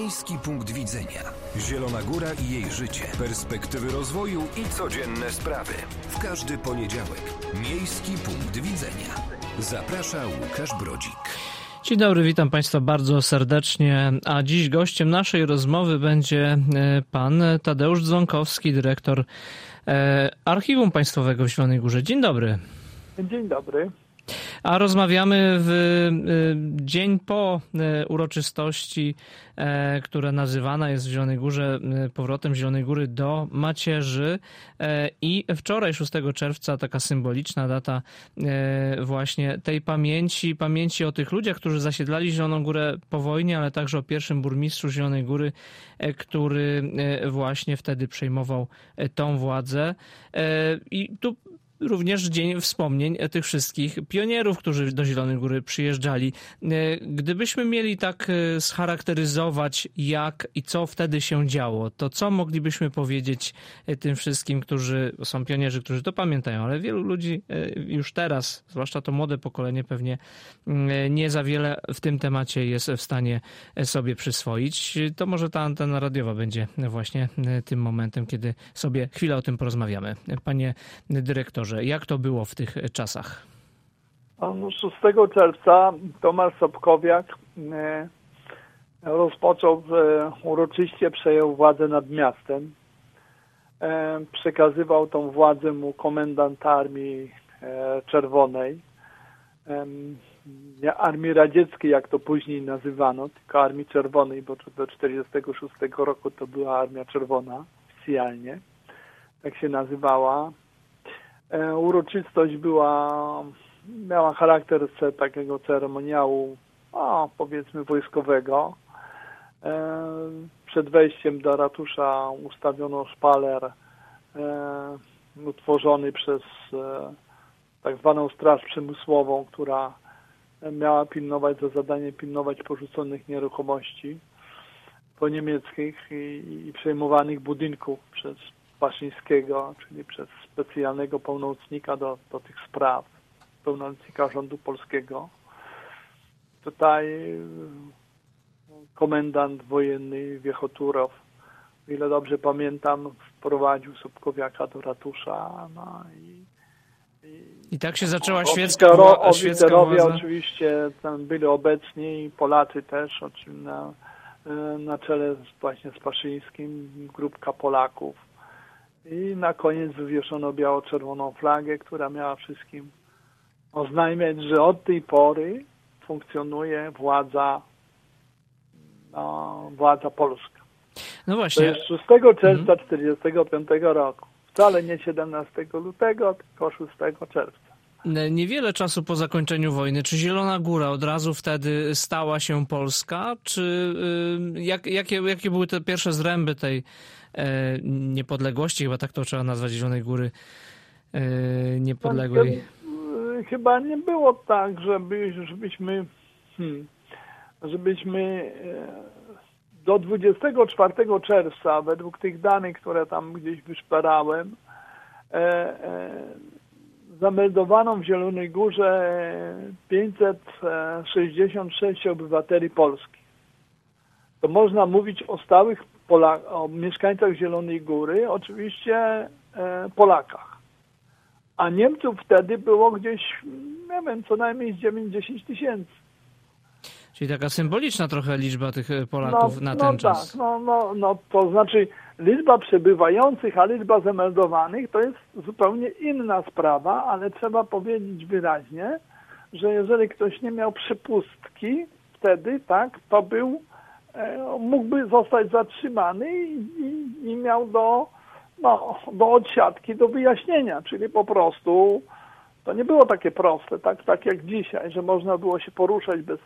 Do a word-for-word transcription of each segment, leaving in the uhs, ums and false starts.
Miejski punkt widzenia. Zielona Góra i jej życie. Perspektywy rozwoju i codzienne sprawy. W każdy poniedziałek. Miejski punkt widzenia. Zaprasza Łukasz Brodzik. Dzień dobry, witam Państwa bardzo serdecznie, a dziś gościem naszej rozmowy będzie pan Tadeusz Dzwonkowski, dyrektor Archiwum Państwowego w Zielonej Górze. Dzień dobry. Dzień dobry. A rozmawiamy w dzień po uroczystości, która nazywana jest w Zielonej Górze powrotem Zielonej Góry do macierzy, i wczoraj, szóstego czerwca, taka symboliczna data właśnie tej pamięci, pamięci o tych ludziach, którzy zasiedlali Zieloną Górę po wojnie, ale także o pierwszym burmistrzu Zielonej Góry, który właśnie wtedy przejmował tą władzę. I tu również dzień wspomnień tych wszystkich pionierów, którzy do Zielonej Góry przyjeżdżali. Gdybyśmy mieli tak scharakteryzować, jak i co wtedy się działo, to co moglibyśmy powiedzieć tym wszystkim, którzy są pionierzy, którzy to pamiętają, ale wielu ludzi już teraz, zwłaszcza to młode pokolenie, pewnie nie za wiele w tym temacie jest w stanie sobie przyswoić. To może ta antena radiowa będzie właśnie tym momentem, kiedy sobie chwilę o tym porozmawiamy. Panie dyrektorze, jak to było w tych czasach? szóstego czerwca Tomasz Sobkowiak rozpoczął, uroczyście przejął władzę nad miastem. Przekazywał tą władzę mu komendant Armii Czerwonej. Nie Armii Radzieckiej, jak to później nazywano, tylko Armii Czerwonej, bo do tysiąc dziewięćset czterdziestego szóstego roku to była Armia Czerwona oficjalnie. Tak się nazywała. Uroczystość była, miała charakter takiego ceremoniału, a powiedzmy wojskowego. Przed wejściem do ratusza ustawiono szpaler utworzony przez tak zwaną Straż Przemysłową, która miała pilnować, za zadanie pilnować porzuconych nieruchomości po niemieckich i, i przejmowanych budynków przez Paszyńskiego, czyli przez specjalnego pełnomocnika do, do tych spraw, pełnomocnika rządu polskiego. Tutaj komendant wojenny Wiechoturow, o ile dobrze pamiętam, wprowadził Sobkowiaka do ratusza. No i, i, I tak się zaczęła świecka władza. Oficerowie oczywiście tam byli obecni i Polacy też, oczywiście na, na czele właśnie z Paszyńskim, grupka Polaków. I na koniec wywieszono biało-czerwoną flagę, która miała wszystkim oznajmiać, że od tej pory funkcjonuje władza, no, władza polska. No właśnie. To jest szóstego czerwca tysiąc dziewięćset czterdziestego piątego roku. Wcale nie siedemnastego lutego, tylko szóstego czerwca. Niewiele czasu po zakończeniu wojny. Czy Zielona Góra od razu wtedy stała się polska? Czy jak, jakie, jakie były te pierwsze zręby tej e, niepodległości, chyba tak to trzeba nazwać, Zielonej Góry e, niepodległej? Chyba nie było tak, żeby, żebyśmy hmm, żebyśmy do dwudziestego czwartego czerwca, według tych danych, które tam gdzieś wyszperałem, e, e, zameldowano w Zielonej Górze pięćset sześćdziesiąt sześć obywateli polskich. To można mówić o stałych Polak- o mieszkańcach Zielonej Góry, oczywiście e, Polakach. A Niemców wtedy było gdzieś, nie wiem, co najmniej z dziewięć do dziesięciu tysięcy. Czyli taka symboliczna trochę liczba tych Polaków no, na ten no czas. Tak, no, no, no to znaczy liczba przebywających, a liczba zameldowanych to jest zupełnie inna sprawa, ale trzeba powiedzieć wyraźnie, że jeżeli ktoś nie miał przepustki wtedy, tak, to był, e, mógłby zostać zatrzymany i, i, i miał do, no, do odsiadki, do wyjaśnienia, czyli po prostu to nie było takie proste, tak, tak jak dzisiaj, że można było się poruszać bez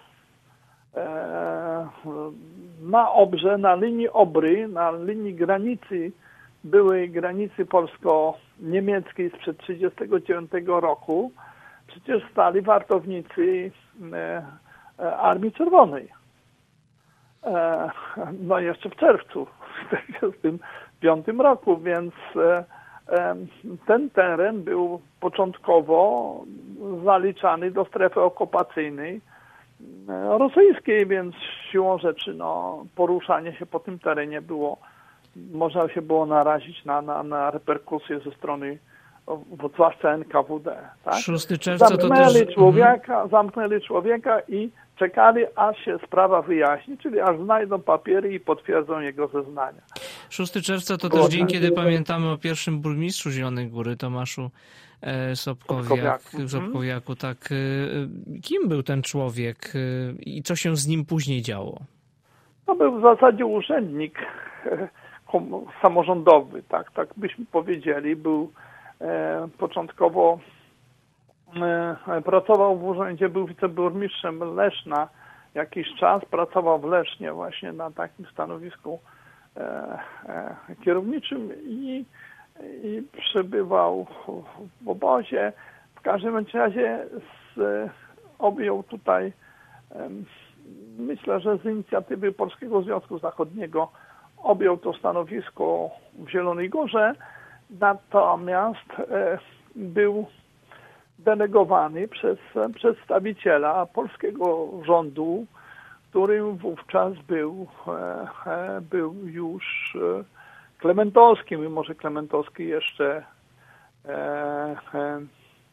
na obrze, na linii Obry, na linii granicy, byłej granicy polsko-niemieckiej sprzed tysiąc dziewięćset trzydziestego dziewiątego roku, przecież stali wartownicy Armii Czerwonej. No jeszcze w czerwcu w tysiąc dziewięćset czterdziestym piątym roku, więc ten teren był początkowo zaliczany do strefy okupacyjnej rosyjskiej, więc siłą rzeczy no, poruszanie się po tym terenie było, można się było narazić na, na, na reperkusje ze strony zwłaszcza N K W D. Tak? szóstego czerwca zamknęli to też... człowieka, zamknęli człowieka i czekali, aż się sprawa wyjaśni, czyli aż znajdą papiery i potwierdzą jego zeznania. szóstego czerwca to też dzień, kiedy pamiętamy o pierwszym burmistrzu Zielonej Góry, Tomaszu Sobkowiak, Sobkowiaku. Tak. Kim był ten człowiek i co się z nim później działo? To był w zasadzie urzędnik samorządowy, tak, tak byśmy powiedzieli. Był e, początkowo e, pracował w urzędzie, był wiceburmistrzem Leszna jakiś czas, pracował w Lesznie właśnie na takim stanowisku e, e, kierowniczym i, i przebywał w obozie. W każdym razie z, objął tutaj, e, myślę, że z inicjatywy Polskiego Związku Zachodniego objął to stanowisko w Zielonej Górze, natomiast e, był delegowany przez przedstawiciela polskiego rządu, którym wówczas był, e, e, był już e, Klementowski, mimo że Klementowski jeszcze e, e,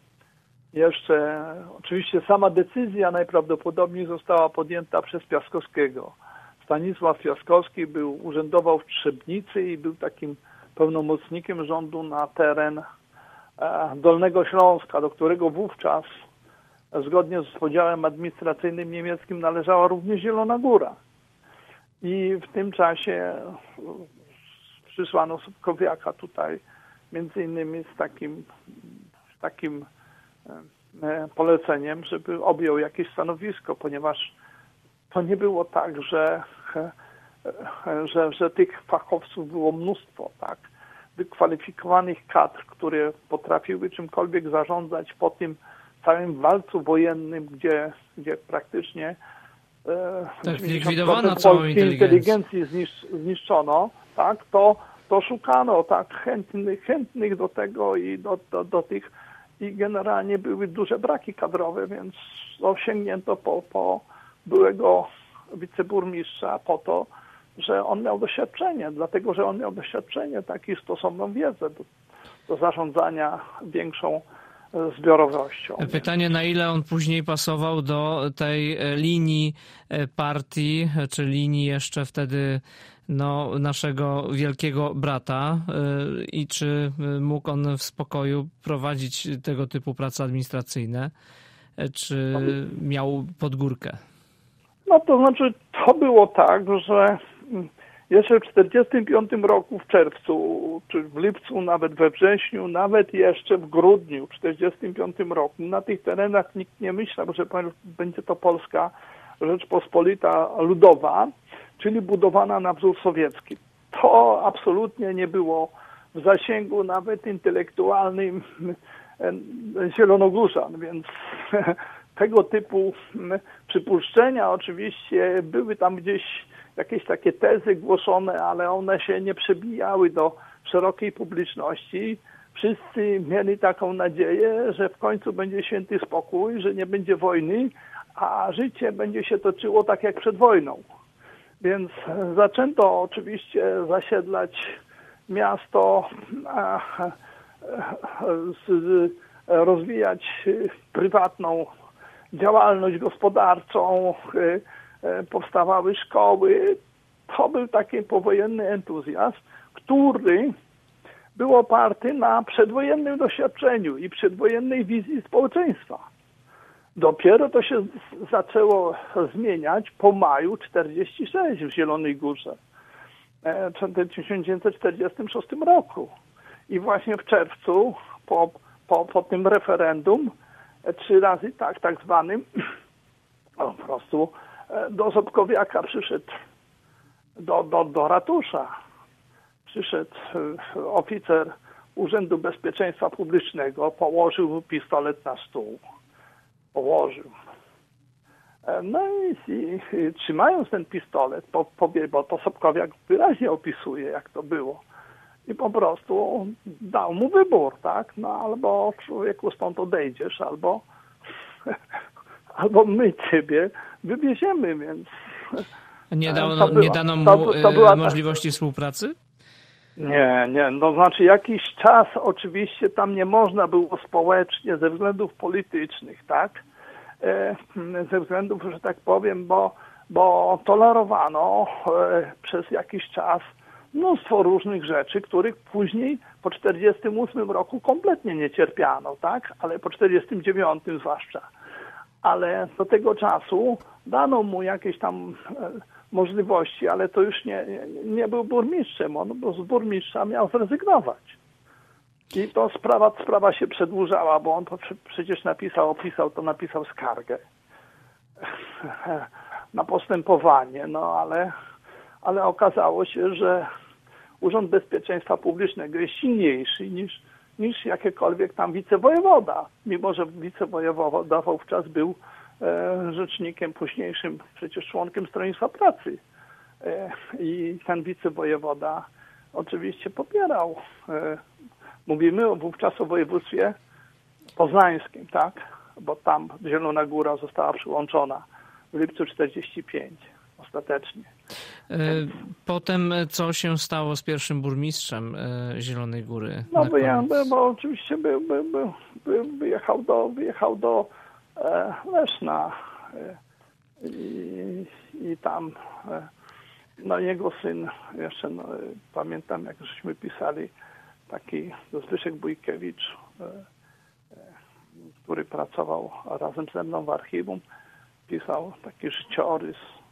jeszcze oczywiście sama decyzja najprawdopodobniej została podjęta przez Piaskowskiego. Stanisław Piaskowski był, urzędował w Trzebnicy i był takim pełnomocnikiem rządu na teren e, Dolnego Śląska, do którego wówczas zgodnie z podziałem administracyjnym niemieckim należała również Zielona Góra. I w tym czasie przysłano Sobkowiaka tutaj między innymi z takim, z takim e, poleceniem, żeby objął jakieś stanowisko, ponieważ to nie było tak, że, że, że tych fachowców było mnóstwo, tak? Wykwalifikowanych kadr, które potrafiły czymkolwiek zarządzać po tym całym walcu wojennym, gdzie, gdzie praktycznie tak, likwidowano całą inteligencji zniszczono, tak? To, to szukano tak chętnych, chętnych do tego i do, do, do tych i generalnie były duże braki kadrowe, więc no, sięgnięto po, po byłego wiceburmistrza po to, że on miał doświadczenie, dlatego że on miał doświadczenie, tak i stosowną wiedzę do, do zarządzania większą zbiorowością. Pytanie, na ile on później pasował do tej linii partii, czy linii jeszcze wtedy no, naszego wielkiego brata i czy mógł on w spokoju prowadzić tego typu prace administracyjne, czy miał podgórkę? No to znaczy, to było tak, że jeszcze w czterdziestym piątym roku w czerwcu, czy w lipcu, nawet we wrześniu, nawet jeszcze w grudniu w czterdziestym piątym roku na tych terenach nikt nie myślał, że będzie to Polska Rzeczpospolita Ludowa, czyli budowana na wzór sowiecki. To absolutnie nie było w zasięgu nawet intelektualnym zielonogórzan, więc tego typu przypuszczenia oczywiście były tam gdzieś jakieś takie tezy głoszone, ale one się nie przebijały do szerokiej publiczności. Wszyscy mieli taką nadzieję, że w końcu będzie święty spokój, że nie będzie wojny, a życie będzie się toczyło tak jak przed wojną. Więc zaczęto oczywiście zasiedlać miasto, rozwijać prywatną działalność gospodarczą, powstawały szkoły. To był taki powojenny entuzjazm, który był oparty na przedwojennym doświadczeniu i przedwojennej wizji społeczeństwa. Dopiero to się zaczęło zmieniać po maju czterdziestym szóstym w Zielonej Górze, w tysiąc dziewięćset czterdziestym szóstym roku. I właśnie w czerwcu, po, po, po tym referendum, trzy razy tak, tak zwanym, po prostu do Sobkowiaka przyszedł, do, do, do ratusza, przyszedł oficer Urzędu Bezpieczeństwa Publicznego, położył pistolet na stół. Położył. No i, i, i trzymając ten pistolet, po, po, bo to Sobkowiak wyraźnie opisuje, jak to było. I po prostu dał mu wybór, tak? No albo człowieku stąd odejdziesz, albo, albo my ciebie wywieziemy, więc... Nie, dano, to była, nie dano mu to, to była możliwości współpracy? Nie, nie, no znaczy jakiś czas oczywiście tam nie można było społecznie ze względów politycznych, tak? E, ze względów, że tak powiem, bo, bo tolerowano e, przez jakiś czas mnóstwo różnych rzeczy, których później po czterdziestym ósmym roku kompletnie nie cierpiano, tak? Ale po czterdziestym dziewiątym zwłaszcza. Ale do tego czasu dano mu jakieś tam e, możliwości, ale to już nie, nie, nie był burmistrzem, on bo z burmistrza miał zrezygnować. I to sprawa, sprawa się przedłużała, bo on to przecież napisał, opisał, to napisał skargę na postępowanie, no ale, ale okazało się, że Urząd Bezpieczeństwa Publicznego jest silniejszy niż, niż jakiekolwiek tam wicewojewoda, mimo że wicewojewoda wówczas był e, rzecznikiem późniejszym, przecież członkiem Stronnictwa Pracy. E, I ten wicewojewoda oczywiście popierał. E, mówimy wówczas o województwie poznańskim, tak? Bo tam Zielona Góra została przyłączona w lipcu czterdziestym piątym ostatecznie. Potem co się stało z pierwszym burmistrzem Zielonej Góry? No wyjechał, bo oczywiście by, by, by, by, wyjechał do, wyjechał do e, Leszna e, i, i tam e, no jego syn, jeszcze no, pamiętam jak żeśmy pisali, taki Zbyszek Bujkiewicz, e, e, który pracował razem ze mną w archiwum, pisał taki życiorys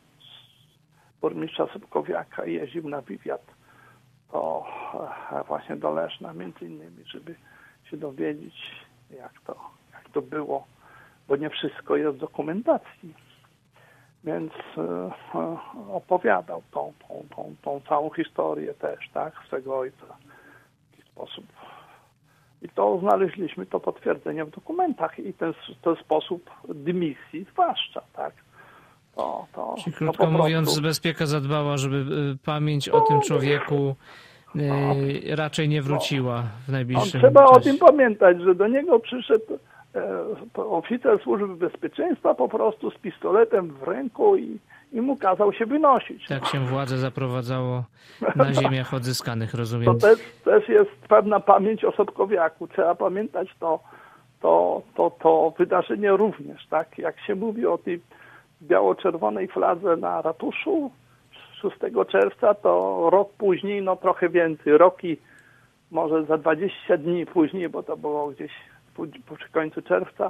burmistrza Sobkowiaka i jeździł na wywiad to właśnie do Leszna między innymi, żeby się dowiedzieć jak to, jak to było, bo nie wszystko jest w dokumentacji. Więc e, opowiadał tą, tą, tą, tą całą historię też, tak, swego ojca w taki sposób. I to znaleźliśmy to potwierdzenie w dokumentach i ten, ten sposób dymisji zwłaszcza, tak. To, to, Czyli krótko to mówiąc, prostu... bezpieka zadbała, żeby pamięć o tym człowieku no, raczej nie wróciła w najbliższym no, trzeba czasie. o tym pamiętać, że do niego przyszedł e, oficer służby bezpieczeństwa po prostu z pistoletem w ręku i, i mu kazał się wynosić. Tak się władzę zaprowadzało na ziemiach odzyskanych, rozumiem. To też, też jest pewna pamięć o Sobkowiaku. Trzeba pamiętać to, to, to, to wydarzenie również, tak? Jak się mówi o tej biało-czerwonej fladze na ratuszu szóstego czerwca, to rok później, no trochę więcej, roki może za dwadzieścia dni później, bo to było gdzieś przy końcu czerwca,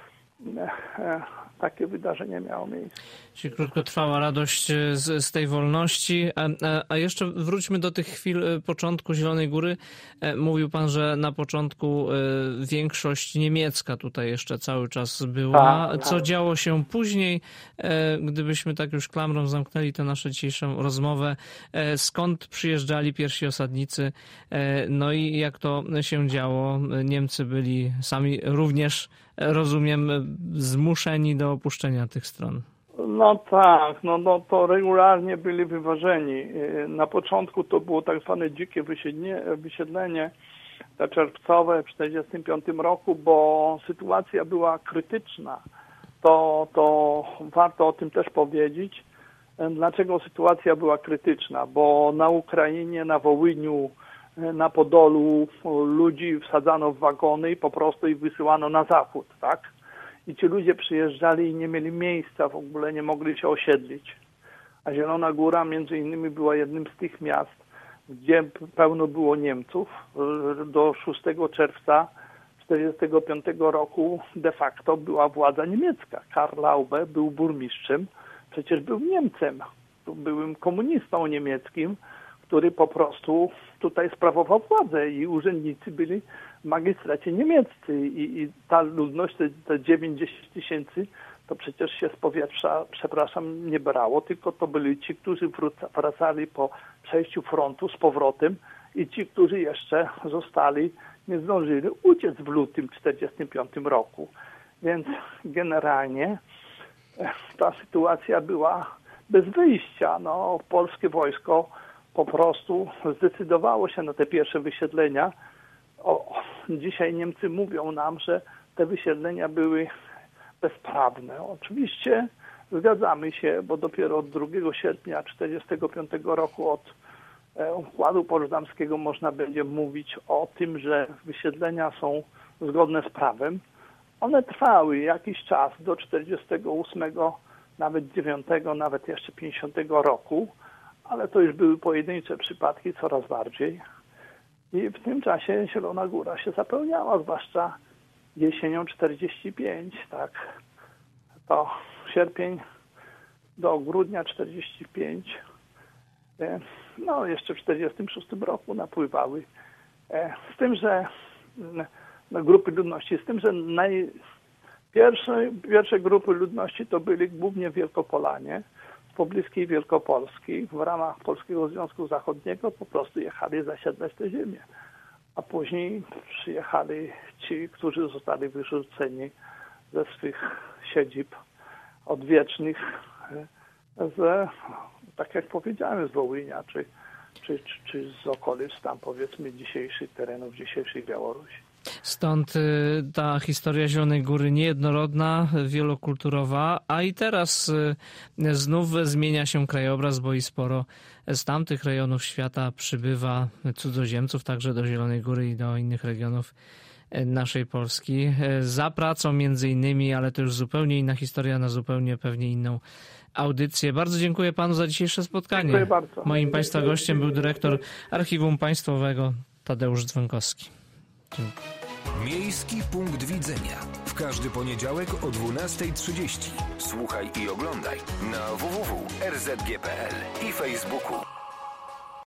takie wydarzenie miało miejsce. Czyli krótko trwała radość z, z tej wolności. A, a jeszcze wróćmy do tych chwil początku Zielonej Góry. Mówił pan, że na początku większość niemiecka tutaj jeszcze cały czas była. Tak, Co tak. działo się później? Gdybyśmy tak już klamrą zamknęli tę naszą dzisiejszą rozmowę. Skąd przyjeżdżali pierwsi osadnicy? No i jak to się działo? Niemcy byli sami również, rozumiem, zmuszeni do opuszczenia tych stron. No tak, no, no to regularnie byli wyważeni. Na początku to było tak zwane dzikie wysiedlenie, te czerwcowe w tysiąc dziewięćset czterdziestym piątym roku, bo sytuacja była krytyczna. To, to warto o tym też powiedzieć. Dlaczego sytuacja była krytyczna? Bo na Ukrainie, na Wołyniu, na Podolu ludzi wsadzano w wagony i po prostu ich wysyłano na zachód, tak? I ci ludzie przyjeżdżali i nie mieli miejsca, w ogóle nie mogli się osiedlić. A Zielona Góra między innymi była jednym z tych miast, gdzie pełno było Niemców. Do szóstego czerwca tysiąc dziewięćset czterdziestego piątego roku de facto była władza niemiecka. Karl Laube był burmistrzem, przecież był Niemcem, byłym komunistą niemieckim, który po prostu tutaj sprawował władzę i urzędnicy byli w magistracie niemieccy i, i ta ludność, te, te dziewięćdziesiąt tysięcy, to przecież się z powietrza, przepraszam, nie brało, tylko to byli ci, którzy wróca, wracali po przejściu frontu z powrotem i ci, którzy jeszcze zostali, nie zdążyli uciec w lutym tysiąc dziewięćset czterdziestym piątym roku. Więc generalnie ta sytuacja była bez wyjścia. No, polskie wojsko po prostu zdecydowało się na te pierwsze wysiedlenia. O, dzisiaj Niemcy mówią nam, że te wysiedlenia były bezprawne. Oczywiście Zgadzamy się, bo dopiero od drugiego sierpnia tysiąc dziewięćset czterdziestego piątego roku od układu poczdamskiego można będzie mówić o tym, że wysiedlenia są zgodne z prawem. One trwały jakiś czas do czterdziestego ósmego, nawet dziewiątego, nawet jeszcze pięćdziesiątego roku, ale to już były pojedyncze przypadki coraz bardziej. I w tym czasie Zielona Góra się zapełniała, zwłaszcza jesienią czterdziestego piątego, tak. To sierpień do grudnia czterdziestego piątego, no jeszcze w czterdziestym szóstym roku napływały. Z tym, że no, grupy ludności, z tym, że naj, pierwsze, pierwsze grupy ludności to byli głównie Wielkopolanie z pobliskiej Wielkopolski. W ramach Polskiego Związku Zachodniego po prostu jechali zasiedlać te ziemię. A później przyjechali ci, którzy zostali wyrzuceni ze swych siedzib odwiecznych, z, tak jak powiedziałem, z Wołynia, czy, czy, czy, czy z okolic tam, powiedzmy, dzisiejszych terenów, dzisiejszej Białorusi. Stąd ta historia Zielonej Góry niejednorodna, wielokulturowa, a i teraz znów zmienia się krajobraz, bo i sporo z tamtych rejonów świata przybywa cudzoziemców, także do Zielonej Góry i do innych regionów naszej Polski. Za pracą między innymi, ale to już zupełnie inna historia, na zupełnie pewnie inną audycję. Bardzo dziękuję panu za dzisiejsze spotkanie. Dziękuję bardzo. Moim państwa gościem był dyrektor Archiwum Państwowego Tadeusz Dzwonkowski. Dziękuję. Miejski punkt widzenia. W każdy poniedziałek o dwunasta trzydzieści. Słuchaj i oglądaj na w w w kropka r z g kropka p l i Facebooku.